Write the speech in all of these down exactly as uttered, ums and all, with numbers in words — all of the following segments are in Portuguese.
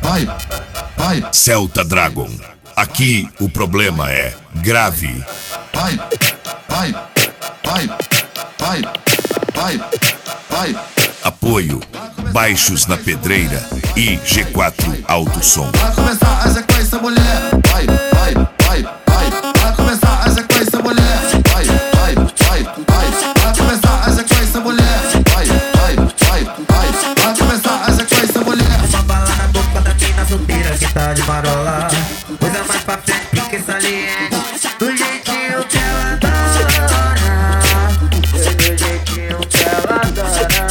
vai, vai. Celta Dragon, aqui o problema é grave. Vai, vai, vai, vai, vai, vai. Apoio, baixos na pedreira e G quatro Alto Som. Vai começar a sequência, mulher. Vai, vai, vai, vai. Vai começar a sequência, mulher. Vai, vai, vai, vai. Vai começar a sequência, mulher. Vai, vai, vai, vai. Vai começar a sequência, mulher. Uma bala na boca da mina solteira que tá de marola. Coisa mais pra frente que essa saliente. Do jeitinho que ela adora. Do jeitinho que ela adora.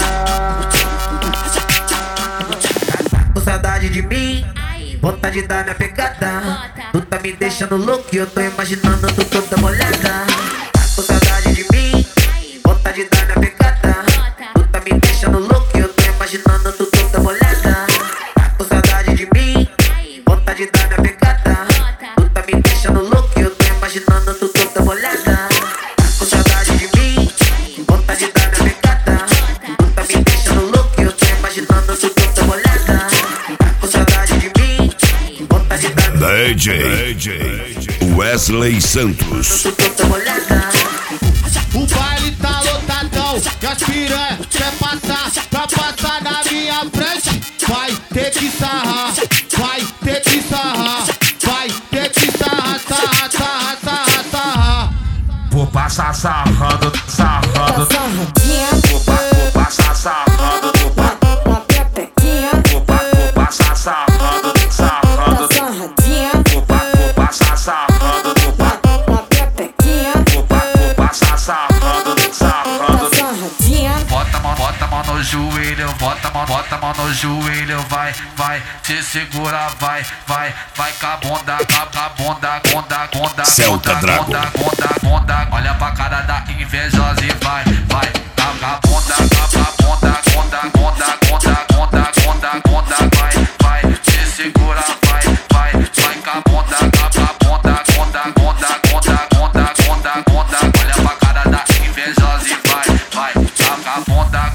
Com saudade de mim, vontade de dar minha pegada. Tu tá me deixando louco e eu tô imaginando tu toda molhada. Com saudade de mim, vontade de dar minha pegada. Tu tá me deixando louco e eu tô imaginando tu toda molhada. Com saudade de mim, vontade de dar minha pegada. Tu tá me deixando louco e eu tô imaginando tu toda molhada. Com saudade de mim, vontade de dar minha pegada. Tu tá me deixando louco e eu tô imaginando tu toda molhada. Com saudade de mim, vontade de dar minha D J Wesley Santos. tu toda molhada. O baile tá lotadão e as piranha quer passar, pra passar na minha frente. Vai ter que sarrar, vai ter que sarrar, vai ter que sarrar, sarrar, sarrar, sarrar, sarrar. Vou passar sarrando, sarrando. Vou, pa, vou passar sarrando, vou, pa, vou, pa, vou passar sarrando, sarrando. Vou, pa, vou passar sarrando, vou, pa, vou, pa, vou passar sarrando, sarrando. Bota a mão, bota a mão no joelho, bota a mão, bota a mão no joelho, vai, vai, se segura, vai, vai, vai com a bunda, com a bunda, bunda, bunda, Celta Dragon. bunda, bunda, bunda, olha pra cara da invejosa e vai, vai, com a bunda, com a bunda, bunda, bunda, bunda, bunda, bunda, bunda, vai, vai, se segura, vai, vai, vai com a bunda, com a bunda, bunda, bunda, bunda, bunda, bunda, bunda, olha pra cara da invejosa e vai, vai, com a bunda.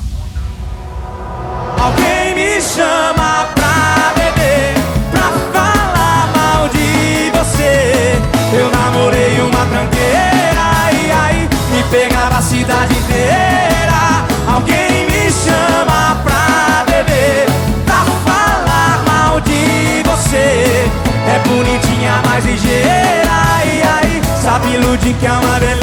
Alguém me chama pra beber, pra falar mal de você. Eu namorei uma tranqueira e aí me pegava a cidade inteira. Alguém me chama pra beber, pra falar mal de você. É bonitinha, mais ligeira e aí sabe iludir que é uma beleza.